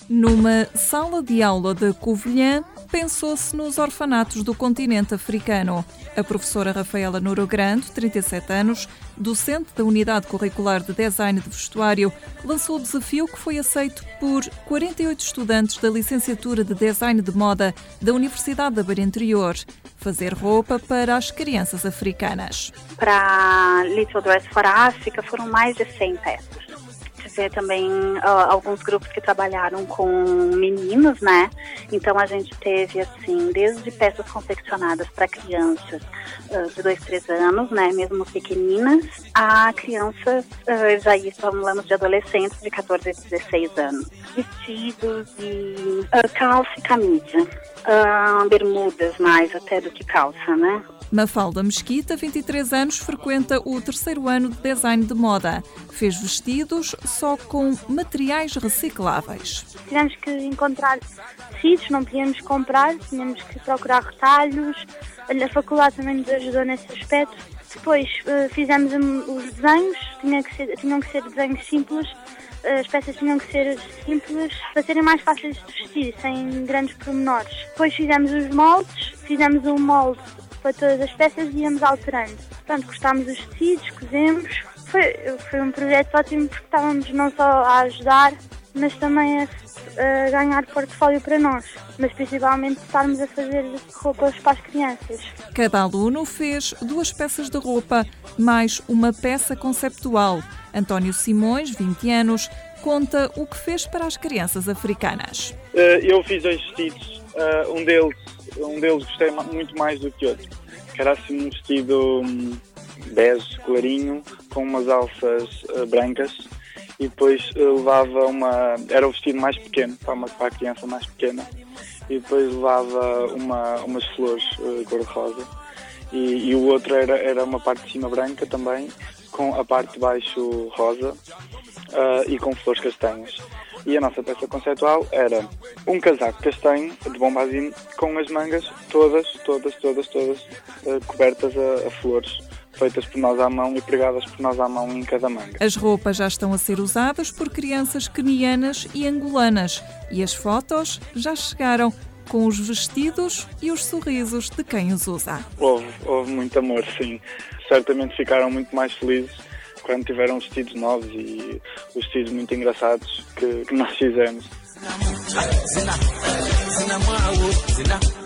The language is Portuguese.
Numa sala de aula de Covilhã, pensou-se nos orfanatos do continente africano. A professora Rafaela Nouro Grande, 37 anos, docente da Unidade Curricular de Design de Vestuário, lançou o desafio que foi aceito por 48 estudantes da Licenciatura de Design de Moda da Universidade da Beira Interior. Fazer roupa para as crianças africanas. Para Little Dress for Africa foram mais de 100 peças. Tive também alguns grupos que trabalharam com meninos, né? Então a gente teve, assim, desde peças confeccionadas para crianças de 2, 3 anos, né? Mesmo pequeninas, a crianças, já falamos de adolescentes de 14 a 16 anos. Vestidos e calça e camisa. Bermudas mais até do que calça, né? Mafalda Mesquita, 23 anos, frequenta o 3º ano de Design de Moda. Fez vestidos só com materiais recicláveis. Tivemos que encontrar tecidos, não podíamos comprar, tínhamos que procurar retalhos. A faculdade também nos ajudou nesse aspecto. Depois fizemos os desenhos, tinham que ser desenhos simples. As peças tinham que ser simples para serem mais fáceis de vestir, sem grandes pormenores. Depois fizemos os moldes, fizemos um molde para todas as peças e íamos alterando. Portanto, cortámos os tecidos, cozemos. Foi um projeto ótimo porque estávamos não só a ajudar, mas também a ganhar portfólio para nós. Mas principalmente estarmos a fazer roupas para as crianças. Cada aluno fez 2 peças de roupa, mais uma peça conceptual. António Simões, 20 anos, conta o que fez para as crianças africanas. Eu fiz 2 vestidos. Um deles gostei muito mais do que outro. Que era assim um vestido bege, clarinho, com umas alças brancas. E depois levava era o vestido mais pequeno, para a criança mais pequena. E depois levava umas flores cor-de-rosa. E o outro era uma parte de cima branca também, com a parte de baixo rosa e com flores castanhas. E a nossa peça conceitual era um casaco castanho de bombazine com as mangas todas cobertas a flores, feitas por nós à mão e pregadas por nós à mão em cada manga. As roupas já estão a ser usadas por crianças quenianas e angolanas e as fotos já chegaram com os vestidos e os sorrisos de quem os usa. Houve muito amor, sim. Certamente ficaram muito mais felizes quando tiveram vestidos novos e os vestidos muito engraçados que nós fizemos.